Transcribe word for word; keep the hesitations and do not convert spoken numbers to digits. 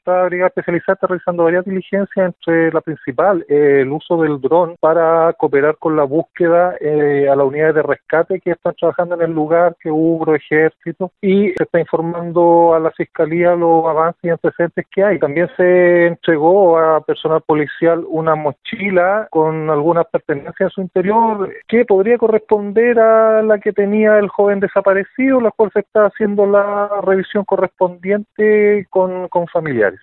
esta brigada especializada está realizando varias diligencias, entre la principal, eh, el uso del dron para cooperar con la búsqueda eh, a las unidades de rescate que están trabajando en el lugar, que hubo ejército, y se está informando a la Fiscalía los avances y antecedentes que hay. También se entregó a personal policial una mochila con algunas pertenencias en su interior que podría corresponder a la que tenía el joven desaparecido, la cual se está haciendo la revisión correspondiente con, con familiares.